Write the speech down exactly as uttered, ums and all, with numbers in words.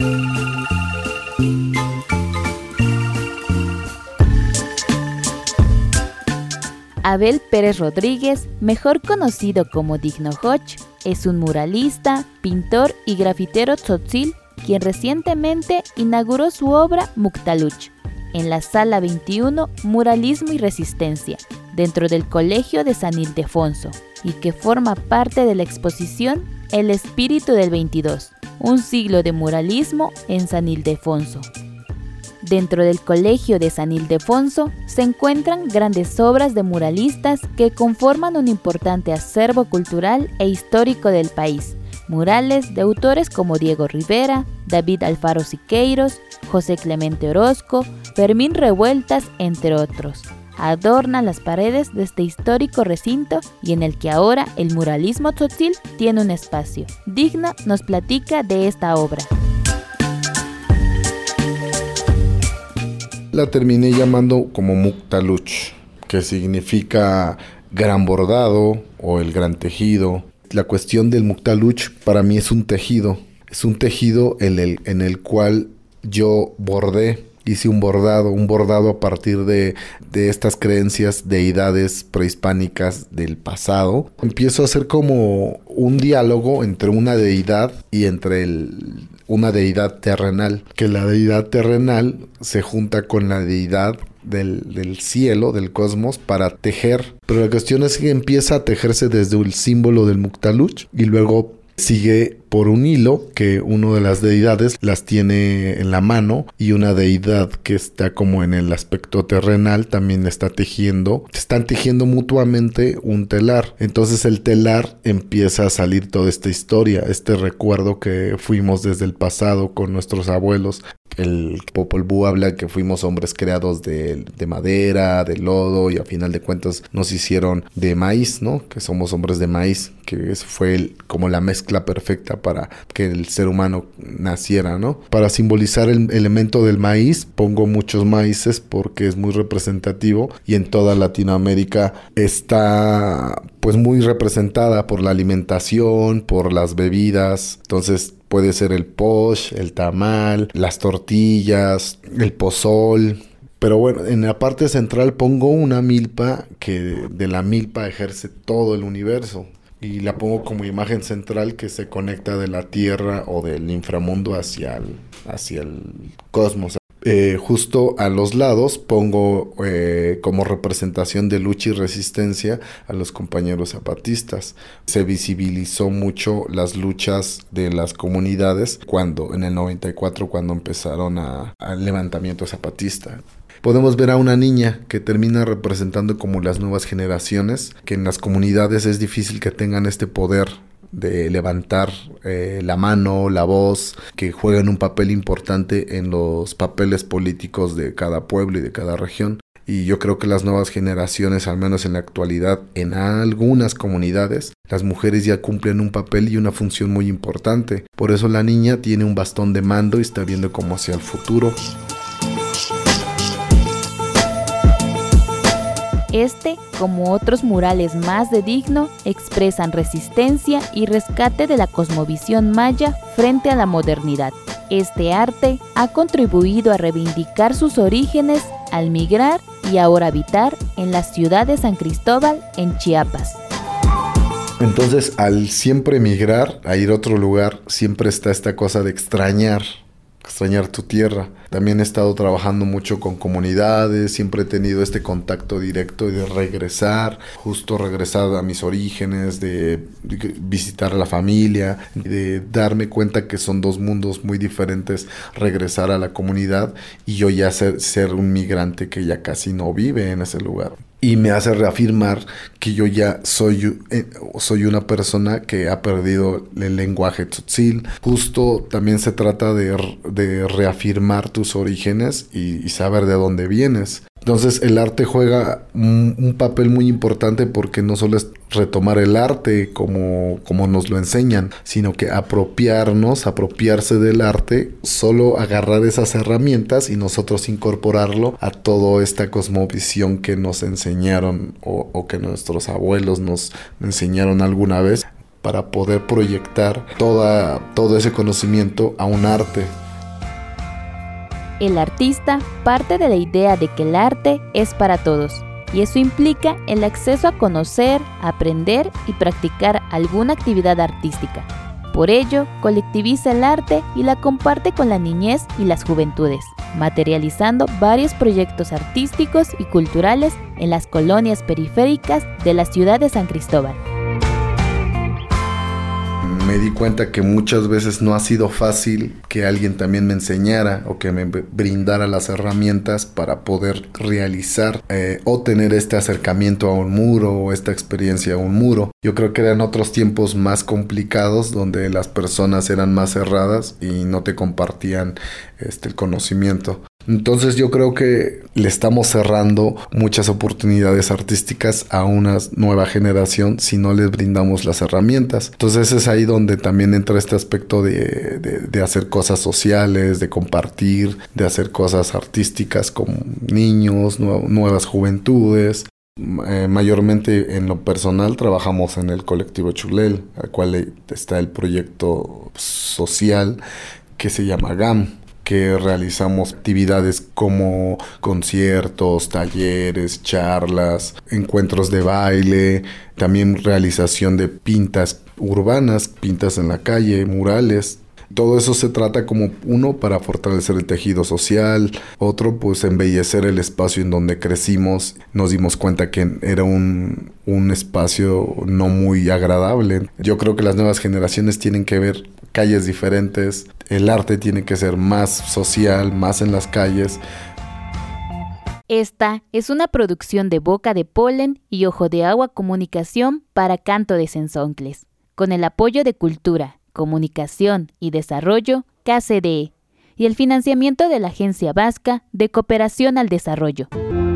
Abel Pérez Rodríguez, mejor conocido como Digno Hoch, es un muralista, pintor y grafitero tzotzil, quien recientemente inauguró su obra Muktaluch en la Sala veintiuno Muralismo y Resistencia, dentro del Colegio de San Ildefonso, y que forma parte de la exposición El Espíritu del veintidós, un siglo de muralismo en San Ildefonso. Dentro del Colegio de San Ildefonso se encuentran grandes obras de muralistas que conforman un importante acervo cultural e histórico del país. Murales de autores como Diego Rivera, David Alfaro Siqueiros, José Clemente Orozco, Fermín Revueltas, entre otros, adornan las paredes de este histórico recinto y en el que ahora el muralismo tzotzil tiene un espacio. Digno nos platica de esta obra. La terminé llamando como Muktaluch, que significa gran bordado o el gran tejido. La cuestión del Muktaluch para mí es un tejido, es un tejido en el, en el cual yo bordé, hice un bordado, un bordado a partir de, de estas creencias, deidades prehispánicas del pasado. Empiezo a hacer como un diálogo entre una deidad y entre el, una deidad terrenal, que la deidad terrenal se junta con la deidad Del, del cielo, del cosmos, para tejer. Pero la cuestión es que empieza a tejerse desde el símbolo del Muktaluch y luego sigue por un hilo que una de las deidades las tiene en la mano y una deidad que está como en el aspecto terrenal también está tejiendo. Están tejiendo mutuamente un telar. Entonces el telar empieza a salir toda esta historia, este recuerdo que fuimos desde el pasado con nuestros abuelos. El Popol Vuh habla que fuimos hombres creados de, de madera, de lodo, y a final de cuentas nos hicieron de maíz, ¿no? Que somos hombres de maíz, que eso fue el, como la mezcla perfecta para que el ser humano naciera, ¿no? Para simbolizar el elemento del maíz, pongo muchos maíces porque es muy representativo y en toda Latinoamérica está pues muy representada por la alimentación, por las bebidas. Entonces puede ser el posh, el tamal, las tortillas, el pozol. Pero bueno, en la parte central pongo una milpa que de la milpa ejerce todo el universo. Y la pongo como imagen central que se conecta de la tierra o del inframundo hacia el, hacia el cosmos. Eh, justo a los lados pongo eh, como representación de lucha y resistencia a los compañeros zapatistas. Se visibilizó mucho las luchas de las comunidades cuando en el noventa y cuatro cuando empezaron a, al levantamiento zapatista. Podemos ver a una niña que termina representando como las nuevas generaciones, que en las comunidades es difícil que tengan este poder de levantar eh, la mano, la voz, que juegan un papel importante en los papeles políticos de cada pueblo y de cada región. Y yo creo que las nuevas generaciones, al menos en la actualidad, en algunas comunidades, las mujeres ya cumplen un papel y una función muy importante. Por eso la niña tiene un bastón de mando y está viendo como hacia el futuro. Este, como otros murales más de Digno, expresan resistencia y rescate de la cosmovisión maya frente a la modernidad. Este arte ha contribuido a reivindicar sus orígenes al migrar y ahora habitar en la ciudad de San Cristóbal, en Chiapas. Entonces, al siempre migrar, a ir a otro lugar, siempre está esta cosa de extrañar. extrañar tu tierra. También he estado trabajando mucho con comunidades, siempre he tenido este contacto directo de regresar, justo regresar a mis orígenes, de visitar a la familia, de darme cuenta que son dos mundos muy diferentes, regresar a la comunidad y yo ya ser, ser un migrante que ya casi no vive en ese lugar. Y me hace reafirmar que yo ya soy, eh, soy una persona que ha perdido el lenguaje tzotzil. Justo también se trata de, de reafirmar tus orígenes y, y saber de dónde vienes. Entonces el arte juega un, un papel muy importante porque no solo es retomar el arte como, como nos lo enseñan, sino que apropiarnos, apropiarse del arte, solo agarrar esas herramientas y nosotros incorporarlo a toda esta cosmovisión que nos enseñaron o, o que nuestros abuelos nos enseñaron alguna vez para poder proyectar toda, todo ese conocimiento a un arte. El artista parte de la idea de que el arte es para todos, y eso implica el acceso a conocer, aprender y practicar alguna actividad artística. Por ello, colectiviza el arte y la comparte con la niñez y las juventudes, materializando varios proyectos artísticos y culturales en las colonias periféricas de la ciudad de San Cristóbal. Me di cuenta que muchas veces no ha sido fácil que alguien también me enseñara o que me brindara las herramientas para poder realizar eh, o tener este acercamiento a un muro o esta experiencia a un muro. Yo creo que eran otros tiempos más complicados donde las personas eran más cerradas y no te compartían este, el conocimiento. Entonces yo creo que le estamos cerrando muchas oportunidades artísticas a una nueva generación si no les brindamos las herramientas. Entonces es ahí donde también entra este aspecto de, de, de hacer cosas sociales, de compartir, de hacer cosas artísticas con niños, nu- nuevas juventudes. Eh, mayormente en lo personal trabajamos en el colectivo Chulel, al cual está el proyecto social que se llama G A M, que realizamos actividades como conciertos, talleres, charlas, encuentros de baile, también realización de pintas urbanas, pintas en la calle, murales. Todo eso se trata como uno para fortalecer el tejido social, otro pues embellecer el espacio en donde crecimos. Nos dimos cuenta que era un, un espacio no muy agradable. Yo creo que las nuevas generaciones tienen que ver calles diferentes, el arte tiene que ser más social, más en las calles. Esta es una producción de Boca de Polen y Ojo de Agua Comunicación para Canto de Sensoncles, con el apoyo de Cultura, Comunicación y Desarrollo, K C D E, y el financiamiento de la Agencia Vasca de Cooperación al Desarrollo.